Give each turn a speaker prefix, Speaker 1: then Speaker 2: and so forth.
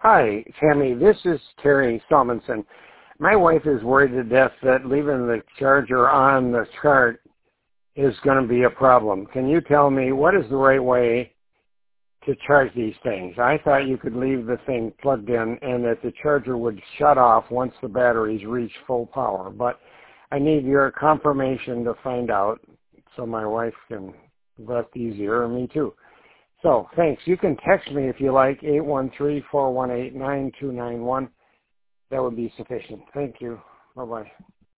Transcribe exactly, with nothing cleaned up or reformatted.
Speaker 1: Hi, Tammy. This is Terry Salmonson. My wife is worried to death that leaving the charger on the cart is going to be a problem. Can you tell me what is the right way to charge these things? I thought you could leave the thing plugged in and that the charger would shut off once the batteries reach full power. But I need your confirmation to find out so my wife can rest easier, and me too. So, thanks. You can text me if you like, eight one three, four one eight, nine two nine one. That would be sufficient. Thank you. Bye-bye.